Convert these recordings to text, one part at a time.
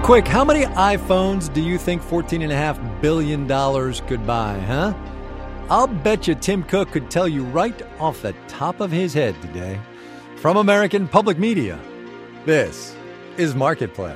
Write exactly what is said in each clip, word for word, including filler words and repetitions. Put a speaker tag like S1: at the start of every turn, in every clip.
S1: Quick, how many iPhones do you think fourteen point five billion dollars could buy, huh? I'll bet you Tim Cook could tell you right off the top of his head today. From American Public Media, this is Marketplace.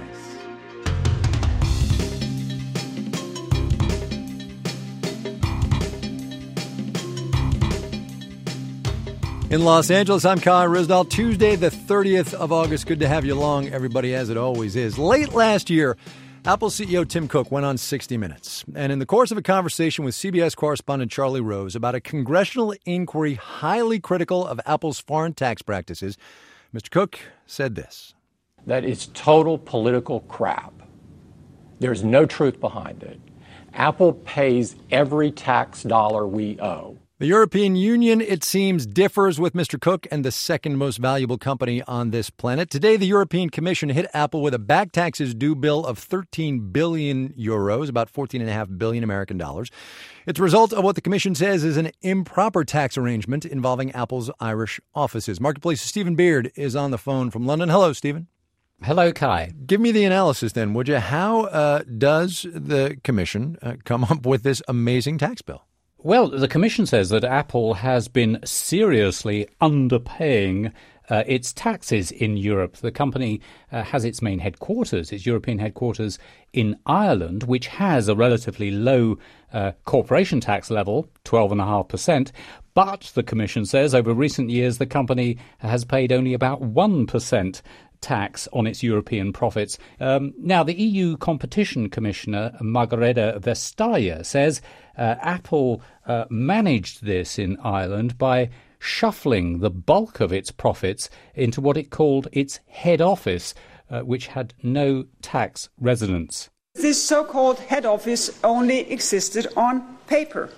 S1: In Los Angeles, I'm Kai Ryssdal. Tuesday, the thirtieth of August. Good to have you along, everybody, as it always is. Late last year, Apple C E O Tim Cook went on sixty minutes. And in the course of a conversation with C B S correspondent Charlie Rose about a congressional inquiry highly critical of Apple's foreign tax practices, Mister Cook said this.
S2: That is total political crap. There's no truth behind it. Apple pays every tax dollar we owe.
S1: The European Union, it seems, differs with Mister Cook and the second most valuable company on this planet. Today, the European Commission hit Apple with a back taxes due bill of thirteen billion euros, about fourteen point five billion American dollars. It's a result of what the Commission says is an improper tax arrangement involving Apple's Irish offices. Marketplace's Stephen Beard is on the phone from London. Hello, Stephen.
S3: Hello, Kai.
S1: Give me the analysis then, would you? How uh, does the Commission uh, come up with this amazing tax bill?
S3: Well, the Commission says that Apple has been seriously underpaying uh, its taxes in Europe. The company uh, has its main headquarters, its European headquarters in Ireland, which has a relatively low uh, corporation tax level, twelve point five percent. But the Commission says over recent years the company has paid only about one percent tax on its European profits. Um, now, the E U Competition Commissioner, Margrethe Vestager, says uh, Apple uh, managed this in Ireland by shuffling the bulk of its profits into what it called its head office, uh, which had no tax residence.
S4: This so-called head office only existed on paper.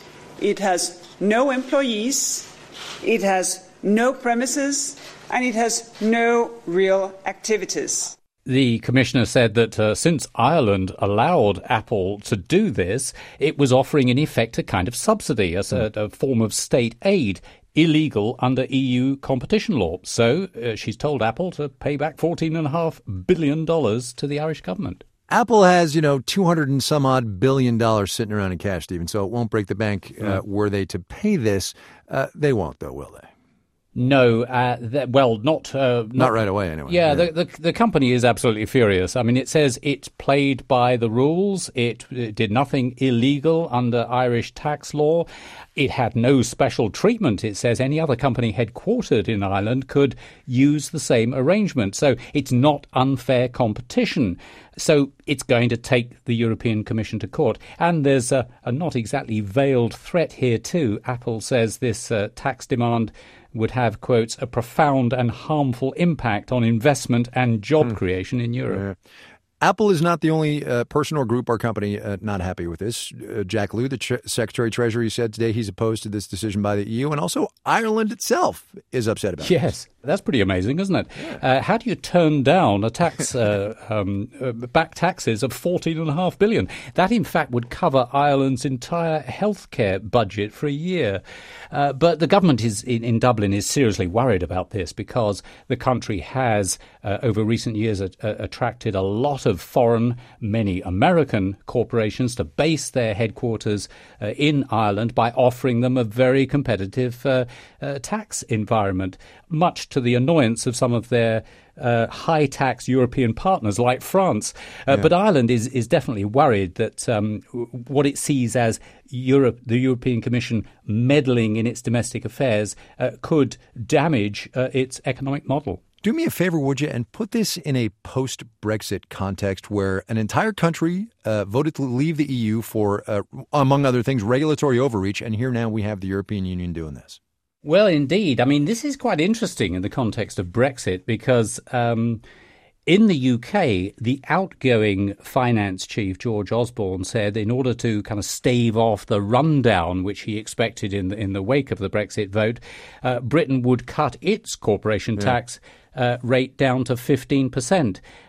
S4: It has no employees, it has no premises, and it has no real activities.
S3: The commissioner said that uh, since Ireland allowed Apple to do this, it was offering in effect a kind of subsidy, as a, a form of state aid, illegal under E U competition law. So uh, she's told Apple to pay back fourteen point five billion dollars to the Irish government.
S1: Apple has, you know, two hundred and some odd billion dollars sitting around in cash, Stephen, so it won't break the bank uh, were they to pay this. Uh, they won't, though, will they?
S3: No, uh, th- well, not, uh, not...
S1: Not right away, anyway.
S3: Yeah,
S1: yeah.
S3: The, the the company is absolutely furious. I mean, it says it played by the rules. It, it did nothing illegal under Irish tax law. It had no special treatment. It says any other company headquartered in Ireland could use the same arrangement. So it's not unfair competition. So it's going to take the European Commission to court. And there's a, a not exactly veiled threat here, too. Apple says this uh, tax demand would have, quotes, a profound and harmful impact on investment and job hmm. creation in Europe.
S1: Yeah. Apple is not the only uh, person or group or company uh, not happy with this. Uh, Jack Lew, the tre- Secretary of Treasury, said today he's opposed to this decision by the E U, and also Ireland itself is upset about it.
S3: Yes, that's pretty amazing, isn't it? Yeah. Uh, how do you turn down a tax uh, um, uh, back taxes of fourteen point five billion dollars? That, in fact, would cover Ireland's entire healthcare budget for a year. Uh, but the government is in, in Dublin is seriously worried about this because the country has, uh, over recent years, a, a, attracted a lot of foreign, many American corporations to base their headquarters uh, in Ireland by offering them a very competitive uh, uh, tax environment, much to the annoyance of some of their uh, high-tax European partners like France. Uh, yeah. But Ireland is, is definitely worried that um, what it sees as Europe, the European Commission meddling in its domestic affairs uh, could damage uh, its economic model.
S1: Do me a favor, would you, and put this in a post-Brexit context where an entire country uh, voted to leave the E U for, uh, among other things, regulatory overreach, and here now we have the European Union doing this.
S3: Well, indeed. I mean, this is quite interesting in the context of Brexit because um, in the U K, the outgoing finance chief, George Osborne, said in order to kind of stave off the rundown which he expected in the, in the wake of the Brexit vote, uh, Britain would cut its corporation yeah. tax Uh, rate down to fifteen percent.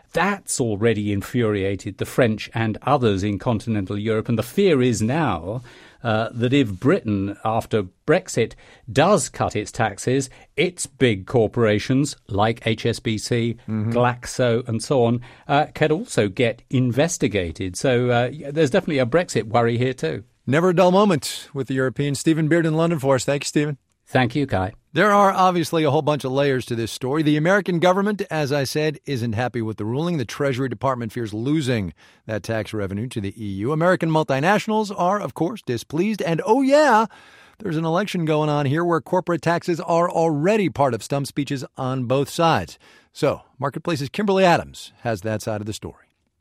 S3: That's already infuriated the French and others in continental Europe. And the fear is now uh, that if Britain, after Brexit, does cut its taxes, its big corporations like H S B C, mm-hmm. Glaxo and so on uh, can also get investigated. So uh, there's definitely a Brexit worry here too.
S1: Never a dull moment with the Europeans. Stephen Beard in London for us. Thank you, Stephen.
S3: Thank you, Kai.
S1: There are obviously a whole bunch of layers to this story. The American government, as I said, isn't happy with the ruling. The Treasury Department fears losing that tax revenue to the E U. American multinationals are, of course, displeased. And, oh, yeah, there's an election going on here where corporate taxes are already part of stump speeches on both sides. So, Marketplace's Kimberly Adams has that side of the story.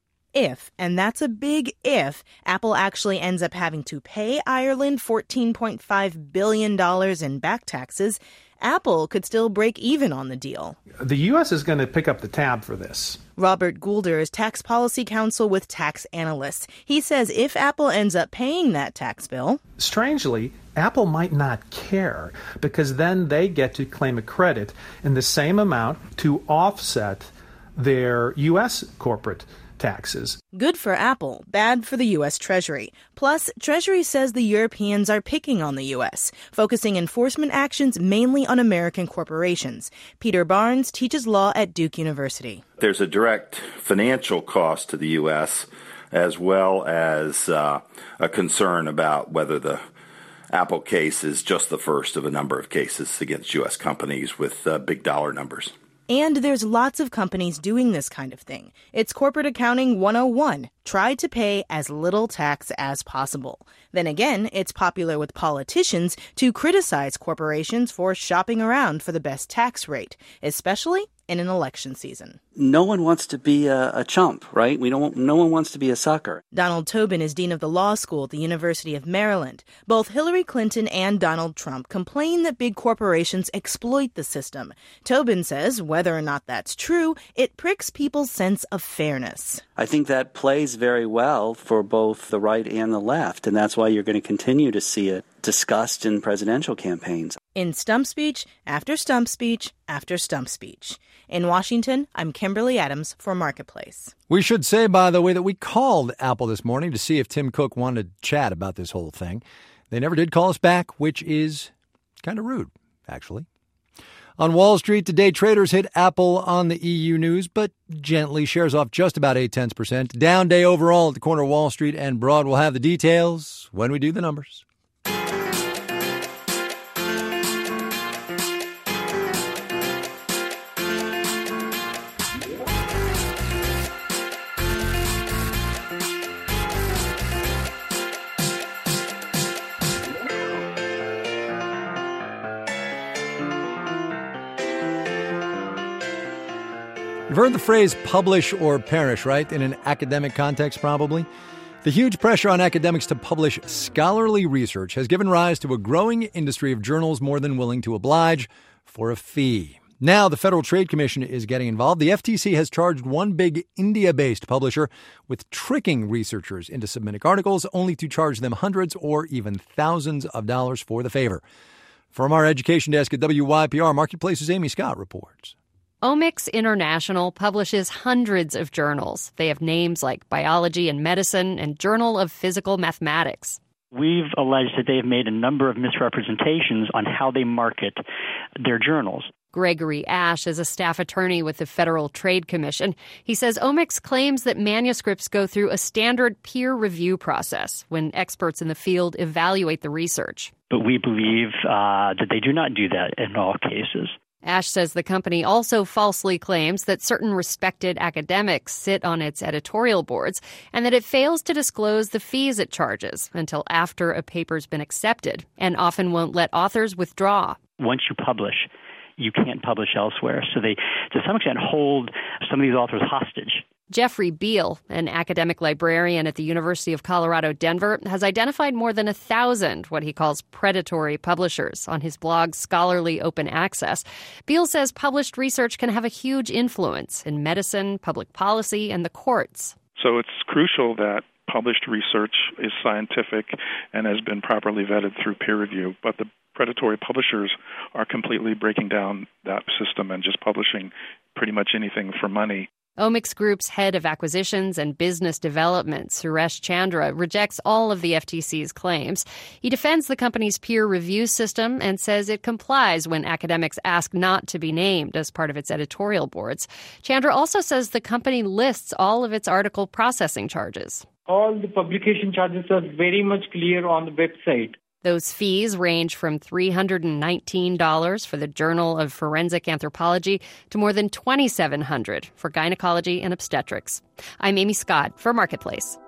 S5: If, and that's a big if, Apple actually ends up having to pay Ireland fourteen point five billion dollars in back taxes, Apple could still break even on the deal.
S6: The U S is going to pick up the tab for this.
S5: Robert Goulder is tax policy counsel with tax analysts. He says if Apple ends up paying that tax bill...
S6: Strangely, Apple might not care because then they get to claim a credit in the same amount to offset their U S corporate taxes.
S5: Good for Apple, bad for the U S Treasury. Plus, Treasury says the Europeans are picking on the U S, focusing enforcement actions mainly on American corporations. Peter Barnes teaches law at Duke University.
S7: There's a direct financial cost to the U S as well as uh, a concern about whether the Apple case is just the first of a number of cases against U S companies with uh, big dollar numbers.
S5: And there's lots of companies doing this kind of thing. It's corporate accounting one oh one. Try to pay as little tax as possible. Then again, it's popular with politicians to criticize corporations for shopping around for the best tax rate, especially in an election season.
S8: No one wants to be a, a chump, right? We don't. No one wants to be a sucker.
S5: Donald Tobin is dean of the law school at the University of Maryland. Both Hillary Clinton and Donald Trump complain that big corporations exploit the system. Tobin says whether or not that's true, it pricks people's sense of fairness.
S8: I think that plays very well for both the right and the left, and that's why you're going to continue to see it discussed in presidential campaigns.
S5: In stump speech after stump speech after stump speech. In Washington, I'm Kimberly Adams for Marketplace.
S1: We should say, by the way, that we called Apple this morning to see if Tim Cook wanted to chat about this whole thing. They never did call us back, which is kind of rude, actually. On Wall Street today, traders hit Apple on the E U news, but gently. Shares off just about eight tenths percent. Down day overall at the corner of Wall Street and Broad. We'll have the details when we do the numbers. You've heard the phrase publish or perish, right? In an academic context, probably. The huge pressure on academics to publish scholarly research has given rise to a growing industry of journals more than willing to oblige for a fee. Now the Federal Trade Commission is getting involved. The F T C has charged one big India-based publisher with tricking researchers into submitting articles, only to charge them hundreds or even thousands of dollars for the favor. From our education desk at W Y P R, Marketplace's Amy Scott reports.
S9: Omics International publishes hundreds of journals. They have names like Biology and Medicine and Journal of Physical Mathematics.
S10: We've alleged that they've made a number of misrepresentations on how they market their journals.
S9: Gregory Ash is a staff attorney with the Federal Trade Commission. He says Omics claims that manuscripts go through a standard peer review process when experts in the field evaluate the research.
S10: But we believe uh, that they do not do that in all cases.
S9: Ash says the company also falsely claims that certain respected academics sit on its editorial boards and that it fails to disclose the fees it charges until after a paper's been accepted and often won't let authors withdraw.
S10: Once you publish, you can't publish elsewhere. So they, to some extent, hold some of these authors hostage.
S9: Jeffrey Beal, an academic librarian at the University of Colorado, Denver, has identified more than a thousand what he calls predatory publishers on his blog Scholarly Open Access. Beal says published research can have a huge influence in medicine, public policy, and the courts.
S11: So it's crucial that published research is scientific and has been properly vetted through peer review, but the predatory publishers are completely breaking down that system and just publishing pretty much anything for money.
S9: Omics Group's head of acquisitions and business development, Suresh Chandra, rejects all of the F T C's claims. He defends the company's peer review system and says it complies when academics ask not to be named as part of its editorial boards. Chandra also says the company lists all of its article processing charges.
S12: All the publication charges are very much clear on the website.
S9: Those fees range from three hundred nineteen dollars for the Journal of Forensic Anthropology to more than two thousand seven hundred dollars for gynecology and obstetrics. I'm Amy Scott for Marketplace.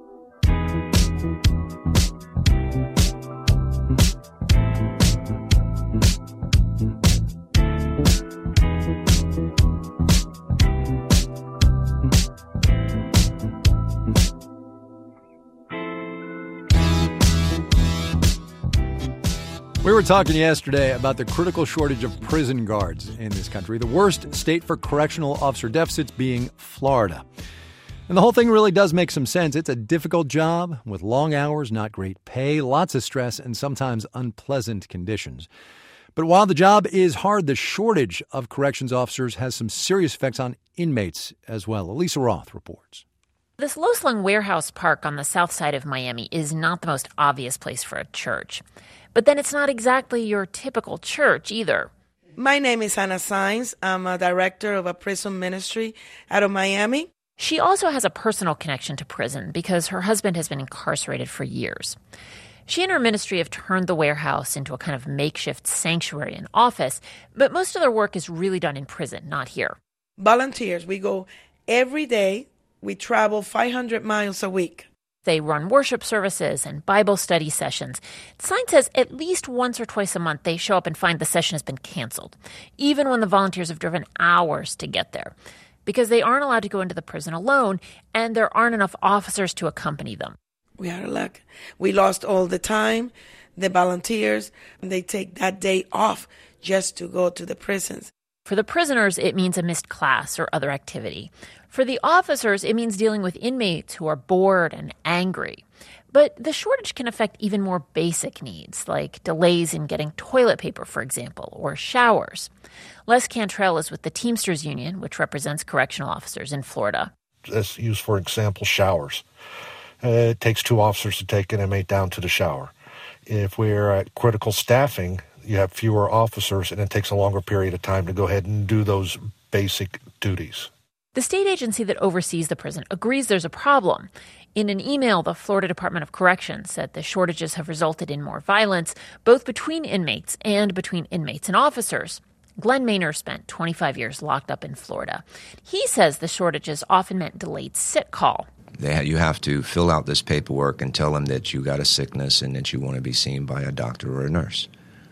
S1: We were talking yesterday about the critical shortage of prison guards in this country, the worst state for correctional officer deficits being Florida. And the whole thing really does make some sense. It's a difficult job with long hours, not great pay, lots of stress, and sometimes unpleasant conditions. But while the job is hard, the shortage of corrections officers has some serious effects on inmates as well. Elisa Roth reports.
S13: This low-slung warehouse park on the south side of Miami is not the most obvious place for a church. But then it's not exactly your typical church either.
S14: My name is Anna Sainz. I'm a director of a prison ministry out of Miami.
S13: She also has a personal connection to prison because her husband has been incarcerated for years. She and her ministry have turned the warehouse into a kind of makeshift sanctuary and office, but most of their work is really done in prison, not here.
S14: Volunteers, we go every day. We travel five hundred miles a week.
S13: They run worship services and Bible study sessions. Sign says at least once or twice a month they show up and find the session has been canceled, even when the volunteers have driven hours to get there, because they aren't allowed to go into the prison alone and there aren't enough officers to accompany them.
S14: We are lucky. We lost all the time. The volunteers, they take that day off just to go to the prisons.
S13: For the prisoners, it means a missed class or other activity. For the officers, it means dealing with inmates who are bored and angry. But the shortage can affect even more basic needs, like delays in getting toilet paper, for example, or showers. Les Cantrell is with the Teamsters Union, which represents correctional officers in Florida.
S15: Let's use, for example, showers. Uh, it takes two officers to take an inmate down to the shower. If we're at critical staffing, you have fewer officers, and it takes a longer period of time to go ahead and do those basic duties.
S13: The state agency that oversees the prison agrees there's a problem. In an email, the Florida Department of Corrections said the shortages have resulted in more violence, both between inmates and between inmates and officers. Glenn Maynor spent twenty-five years locked up in Florida. He says the shortages often meant delayed sick call.
S16: They ha- you have to fill out this paperwork and tell them that you got a sickness and that you want to be seen by a doctor or a nurse.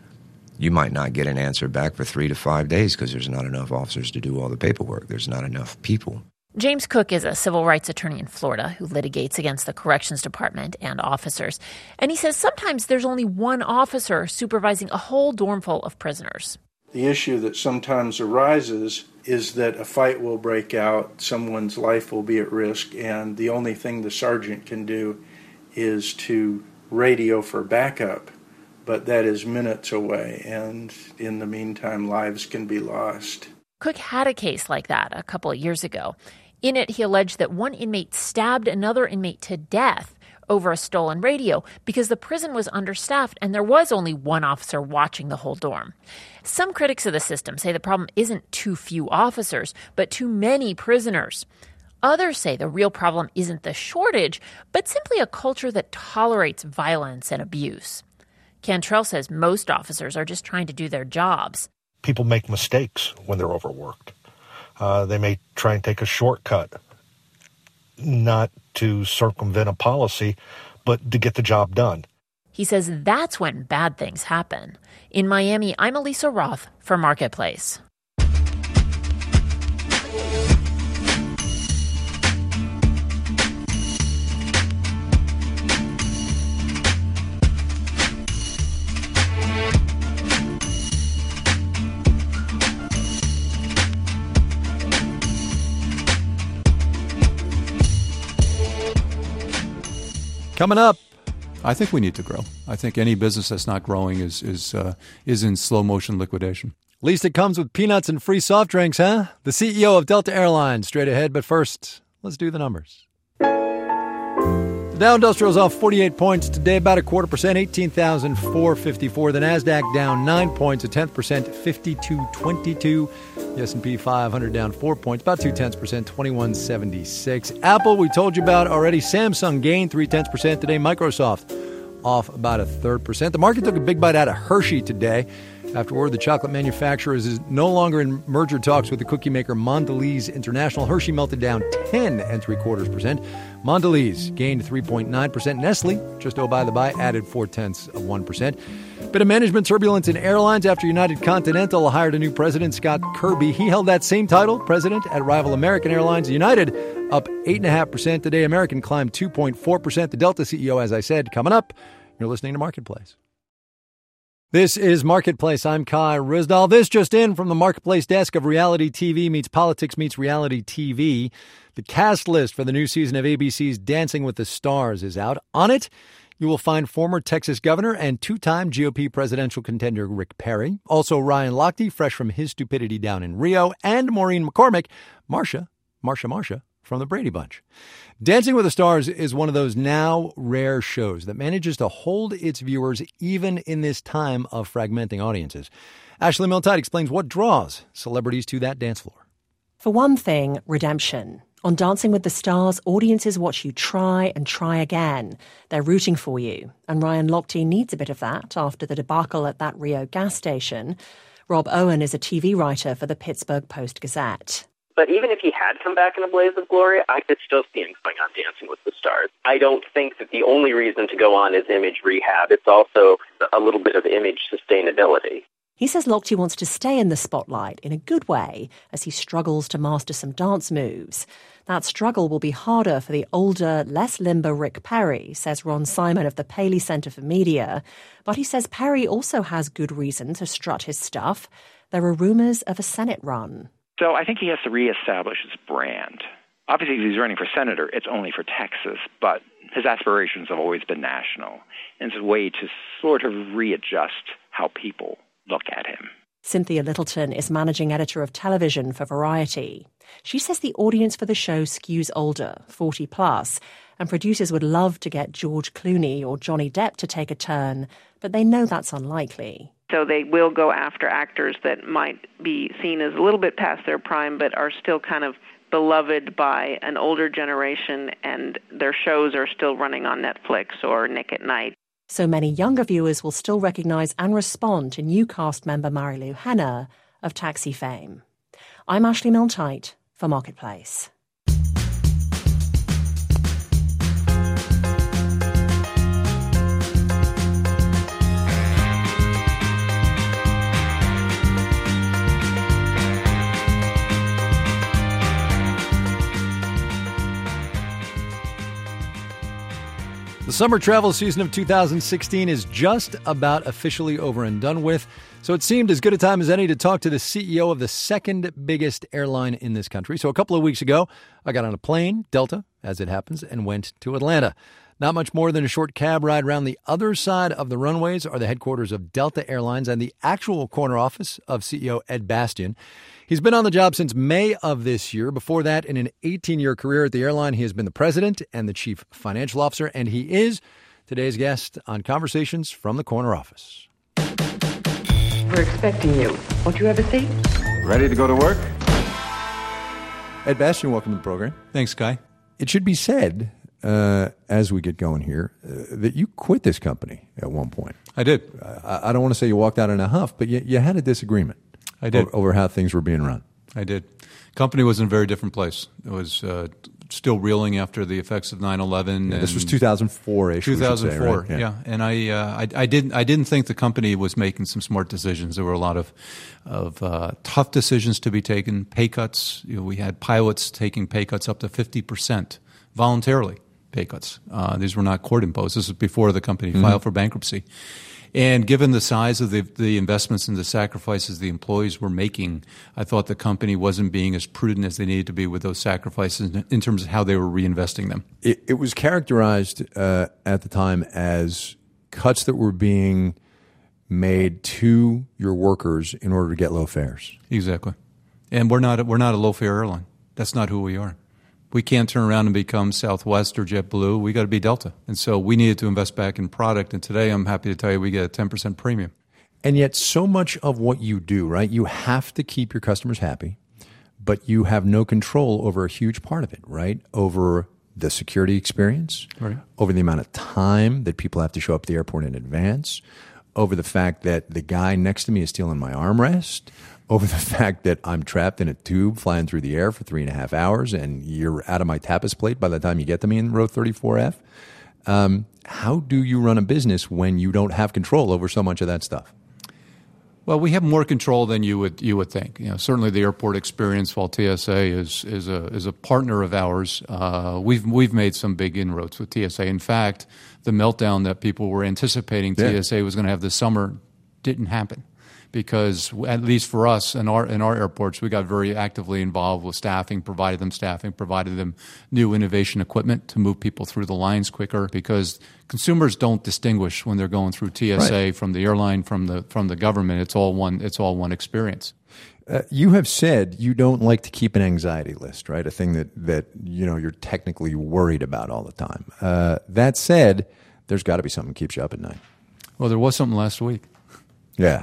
S16: You might not get an answer back for three to five days because there's not enough officers to do all the paperwork. There's not enough people.
S13: James Cook is a civil rights attorney in Florida who litigates against the Corrections Department and officers. And he says sometimes there's only one officer supervising a whole dorm full of prisoners.
S17: The issue that sometimes arises is that a fight will break out, someone's life will be at risk, and the only thing the sergeant can do is to radio for backup. But that is minutes away, and in the meantime, lives can be lost.
S13: Cook had a case like that a couple of years ago. In it, he alleged that one inmate stabbed another inmate to death over a stolen radio because the prison was understaffed and there was only one officer watching the whole dorm. Some critics of the system say the problem isn't too few officers, but too many prisoners. Others say the real problem isn't the shortage, but simply a culture that tolerates violence and abuse. Cantrell says most officers are just trying to do their jobs.
S15: People make mistakes when they're overworked. Uh, they may try and take a shortcut, not to circumvent a policy, but to get the job done.
S13: He says that's when bad things happen. In Miami, I'm Elisa Roth for Marketplace.
S1: Coming up.
S18: I think we need to grow. I think any business that's not growing is is uh, is in slow motion liquidation.
S1: At least it comes with peanuts and free soft drinks, huh? The C E O of Delta Airlines straight ahead, but first, let's do the numbers. The Dow Industrial's off forty-eight points today, about a quarter percent, eighteen thousand four hundred fifty-four. The Nasdaq down nine points, a tenth percent, fifty-two twenty-two. The S and P five hundred down four points, about two tenths percent, twenty-one seventy-six. Apple, we told you about already. Samsung gained three tenths percent today. Microsoft off about a third percent. The market took a big bite out of Hershey today after word the chocolate manufacturer is no longer in merger talks with the cookie maker Mondelez International. Hershey melted down ten and three quarters percent. Mondelez gained three point nine percent. Nestle, just oh by the by, added four tenths of one percent. Bit of management turbulence in airlines after United Continental hired a new president, Scott Kirby. He held that same title, president at rival American Airlines. United up eight point five percent today. American climbed two point four percent. The Delta C E O, as I said, coming up. You're listening to Marketplace. This is Marketplace. I'm Kai Ryssdal. This just in from the Marketplace desk of Reality T V meets Politics meets Reality T V. The cast list for the new season of A B C's Dancing with the Stars is out. On it, you will find former Texas governor and two-time G O P presidential contender Rick Perry. Also Ryan Lochte, fresh from his stupidity down in Rio. And Maureen McCormick, Marsha, Marsha, Marsha from the Brady Bunch. Dancing with the Stars is one of those now rare shows that manages to hold its viewers even in this time of fragmenting audiences. Ashley Milne-Tyte explains what draws celebrities to that dance floor.
S18: For one thing, redemption. On Dancing with the Stars, audiences watch you try and try again. They're rooting for you. And Ryan Lochte needs a bit of that after the debacle at that Rio gas station. Rob Owen is a T V writer for the Pittsburgh Post-Gazette.
S19: But even if he had come back in a blaze of glory, I could still see him going on Dancing with the Stars. I don't think that the only reason to go on is image rehab. It's also a little bit of image sustainability.
S18: He says Lochte wants to stay in the spotlight in a good way as he struggles to master some dance moves. That struggle will be harder for the older, less limber Rick Perry, says Ron Simon of the Paley Center for Media. But he says Perry also has good reason to strut his stuff. There are rumors of a Senate run.
S20: So I think he has to reestablish his brand. Obviously, if he's running for senator, it's only for Texas, but his aspirations have always been national. And it's a way to sort of readjust how people look at him.
S18: Cynthia Littleton is managing editor of television for Variety. She says the audience for the show skews older, forty plus, and producers would love to get George Clooney or Johnny Depp to take a turn, but they know that's unlikely.
S21: So they will go after actors that might be seen as a little bit past their prime, but are still kind of beloved by an older generation, and their shows are still running on Netflix or Nick at Night.
S18: So many younger viewers will still recognise and respond to new cast member Marilu Henner of Taxi fame. I'm Ashley Milne-Tyte for Marketplace.
S1: The summer travel season of two thousand sixteen is just about officially over and done with, so it seemed as good a time as any to talk to the C E O of the second biggest airline in this country. So a couple of weeks ago, I got on a plane, Delta, as it happens, and went to Atlanta. Not much more than a short cab ride around the other side of the runways are the headquarters of Delta Airlines and the actual corner office of C E O Ed Bastian. He's been on the job since May of this year. Before that, in an eighteen-year career at the airline, he has been the president and the chief financial officer, and he is today's guest on Conversations from the Corner Office.
S22: We're expecting you. Won't you have a seat?
S23: Ready to go to work?
S1: Ed Bastian, welcome to the program.
S23: Thanks, Guy.
S1: It should be said, uh, as we get going here, uh, that you quit this company at one point.
S23: I did.
S1: I, I don't want to say you walked out in a huff, but you, you had a disagreement.
S23: I did.
S1: Over, over how things were being run.
S23: I did. Company was in a very different place. It was uh, still reeling after the effects of nine eleven.
S1: Yeah, this was two thousand four-ish.
S23: two thousand four,
S1: right? yeah.
S23: yeah. And I, uh, I, I didn't, I didn't think the company was making some smart decisions. There were a lot of, of uh, tough decisions to be taken. Pay cuts. You know, we had pilots taking pay cuts up to fifty percent voluntarily. Pay cuts. Uh, these were not court imposed. This was before the company mm-hmm. filed for bankruptcy. And given the size of the, the investments and the sacrifices the employees were making, I thought the company wasn't being as prudent as they needed to be with those sacrifices in terms of how they were reinvesting them.
S1: It, it was characterized uh, at the time as cuts that were being made to your workers in order to get low fares.
S23: Exactly. And we're not we're not a low-fare airline. That's not who we are. We can't turn around and become Southwest or JetBlue. We got to be Delta. And so we needed to invest back in product. And today I'm happy to tell you we get a ten percent premium.
S1: And yet so much of what you do, right, you have to keep your customers happy, but you have no control over a huge part of it, right? Over the security experience,
S23: right.
S1: Over the amount of time that people have to show up at the airport in advance, over the fact that the guy next to me is stealing my armrest, over the fact that I'm trapped in a tube flying through the air for three and a half hours and you're out of my tapas plate by the time you get to me in row thirty-four F. Um, how do you run a business when you don't have control over so much of that stuff?
S23: Well, we have more control than you would you would think. You know, certainly the airport experience, while T S A is is a is a partner of ours, uh, we've we've made some big inroads with T S A. In fact, the meltdown that people were anticipating yeah. T S A was going to have this summer didn't happen. Because at least for us in our in our airports, we got very actively involved with staffing, provided them staffing, provided them new innovation equipment to move people through the lines quicker. Because consumers don't distinguish when they're going through T S A right. from the airline, from the from the government. It's all one. It's all one experience.
S1: Uh, you have said you don't like to keep an anxiety list, right? A thing that that you know you're technically worried about all the time. Uh, that said, there's got to be something that keeps you up at night.
S23: Well, there was something last week.
S1: Yeah.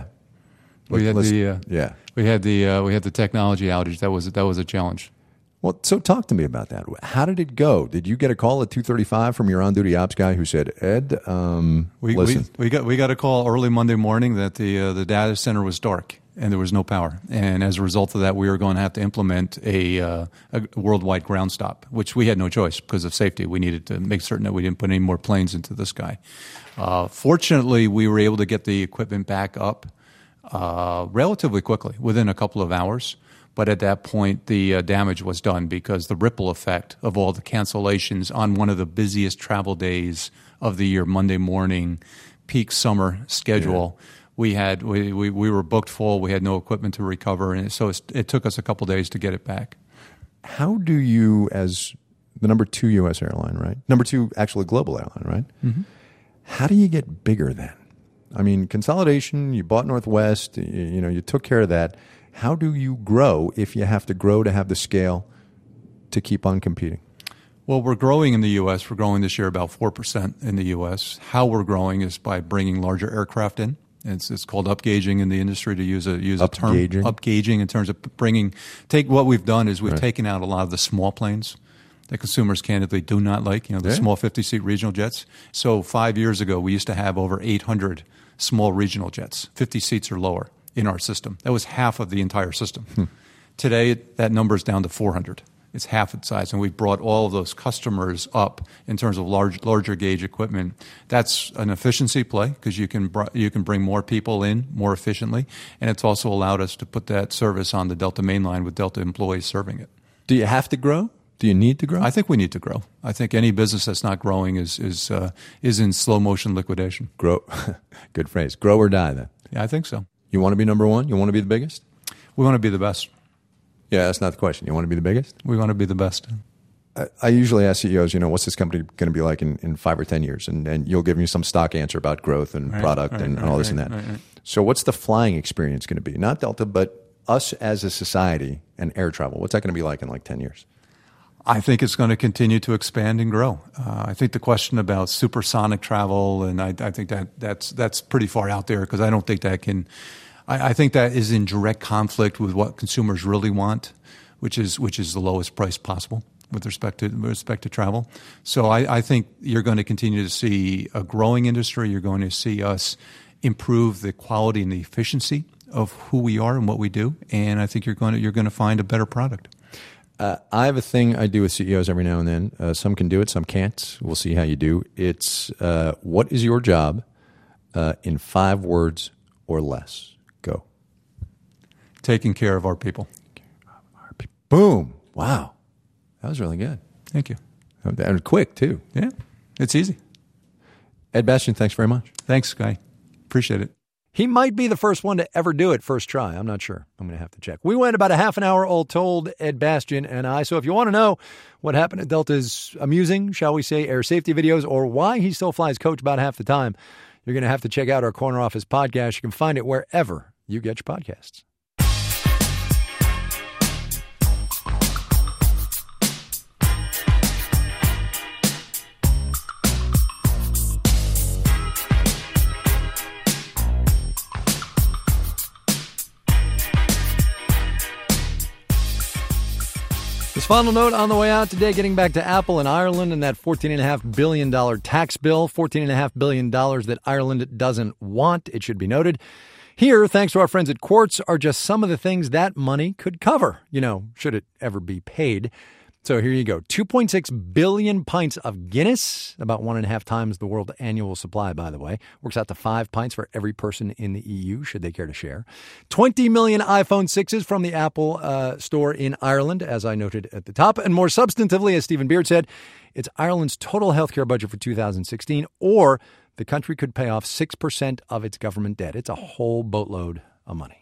S23: We had
S1: Let's,
S23: the uh,
S1: yeah.
S23: We had the uh, we had the technology outage. That was that was a challenge.
S1: Well, so talk to me about that. How did it go? Did you get a call at two thirty-five from your on-duty ops guy who said, "Ed, um,
S23: we,
S1: listen"?
S23: We, we got we got a call early Monday morning that the uh, the data center was dark and there was no power, and as a result of that, we were going to have to implement a, uh, a worldwide ground stop, which we had no choice because of safety. We needed to make certain that we didn't put any more planes into the sky. Uh, fortunately, we were able to get the equipment back up Uh, relatively quickly, within a couple of hours. But at that point, the uh, damage was done because the ripple effect of all the cancellations on one of the busiest travel days of the year, Monday morning, peak summer schedule, yeah. we had we, we, we were booked full. We had no equipment to recover, and so it, it took us a couple days to get it back.
S1: How do you, as the number two U S airline, right? Number two, actually global airline, right?
S23: Mm-hmm.
S1: How do you get bigger then? I mean, consolidation, you bought Northwest, you, you know, you took care of that. How do you grow if you have to grow to have the scale to keep on competing?
S23: Well, we're growing in the U S. We're growing this year about four percent in the U S. How we're growing is by bringing larger aircraft in. It's it's called upgauging in the industry, to use a use a term.
S1: Upgauging?
S23: Upgauging in terms of bringing – take what we've done is we've
S1: Right.
S23: taken out a lot of the small planes that consumers candidly do not like, you know, the
S1: Yeah.
S23: small fifty-seat regional jets. So five years ago, we used to have over eight hundred small regional jets, fifty seats or lower in our system. That was half of the entire system.
S1: Hmm.
S23: Today, that number is down to four hundred. It's half its size, and we've brought all of those customers up in terms of large, larger gauge equipment. That's an efficiency play because you can br- you can bring more people in more efficiently, and it's also allowed us to put that service on the Delta mainline with Delta employees serving it.
S1: Do you have to grow? Do you need to grow?
S23: I think we need to grow. I think any business that's not growing is is uh, is in slow motion liquidation.
S1: Grow, good phrase. Grow or die. Then.
S23: Yeah, I think so.
S1: You want to be number one? You want to be the biggest?
S23: We want to be the best.
S1: Yeah, that's not the question. You want to be the biggest?
S23: We want to be the best.
S1: I, I usually ask C E Os, you know, what's this company going to be like in, in five or ten years? And, and you'll give me some stock answer about growth and
S23: right,
S1: product
S23: right,
S1: and,
S23: right,
S1: and all this
S23: right,
S1: and that.
S23: Right, right.
S1: So what's the flying experience going to be? Not Delta, but us as a society and air travel. What's that going to be like in like ten years?
S23: I think it's going to continue to expand and grow. Uh, I think the question about supersonic travel, and I, I think that that's that's pretty far out there because I don't think that can. I, I think that is in direct conflict with what consumers really want, which is which is the lowest price possible with respect to with respect to travel. So I, I think you're going to continue to see a growing industry. You're going to see us improve the quality and the efficiency of who we are and what we do, and I think you're going to you're going to find a better product.
S1: Uh, I have a thing I do with C E Os every now and then. Uh, some can do it, some can't. We'll see how you do. It's uh, what is your job uh, in five words or less? Go.
S23: Taking care of our people.
S1: Boom. Wow. That was really good.
S23: Thank you.
S1: And quick, too.
S23: Yeah, it's easy.
S1: Ed Bastian, thanks very much.
S23: Thanks, Guy. Appreciate it.
S1: He might be the first one to ever do it first try. I'm not sure. I'm going to have to check. We went about a half an hour all told, Ed Bastian and I. So if you want to know what happened at Delta's amusing, shall we say, air safety videos or why he still flies coach about half the time, You're going to have to check out our Corner Office podcast. You can find it wherever you get your podcasts. This final note on the way out today, getting back to Apple and Ireland and that fourteen point five billion dollars tax bill, fourteen point five billion dollars that Ireland doesn't want, it should be noted. Here, thanks to our friends at Quartz, are just some of the things that money could cover, you know, should it ever be paid. So here you go. two point six billion pints of Guinness, about one and a half times the world annual supply, by the way. Works out to five pints for every person in the E U, should they care to share. twenty million iPhone sixes from the Apple uh, store in Ireland, as I noted at the top. And more substantively, as Stephen Beard said, it's Ireland's total healthcare budget for two thousand sixteen, or the country could pay off six percent of its government debt. It's a whole boatload of money.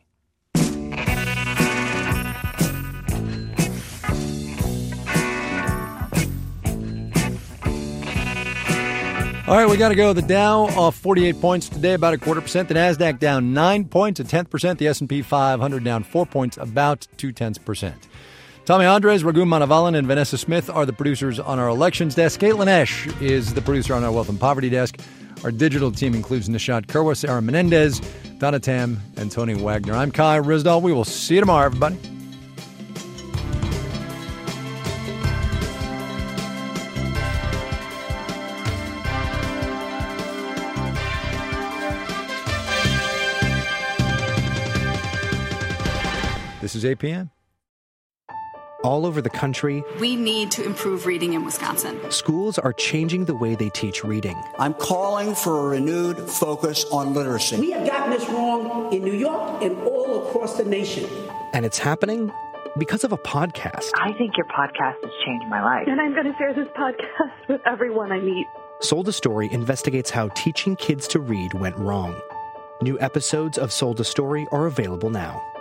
S1: All right, we got to go. The Dow off forty-eight points today, about a quarter percent. The NASDAQ down nine points, a tenth percent. The S and P five hundred down four points, about two-tenths percent. Tommy Andres, Raghu Manavalan, and Vanessa Smith are the producers on our elections desk. Caitlin Esch is the producer on our wealth and poverty desk. Our digital team includes Nishat Kurwa, Sarah Menendez, Donna Tam, and Tony Wagner. I'm Kai Risdall. We will see you tomorrow, everybody. This is eight p.m.
S2: All over the country,
S3: we need to improve reading in Wisconsin.
S2: Schools are changing the way they teach reading.
S4: I'm calling for a renewed focus on literacy.
S24: We have gotten this wrong in New York and all across the nation.
S2: And it's happening because of a podcast.
S25: I think your podcast has changed my life.
S26: And I'm going to share this podcast with everyone I meet.
S2: Sold a Story investigates how teaching kids to read went wrong. New episodes of Sold a Story are available now.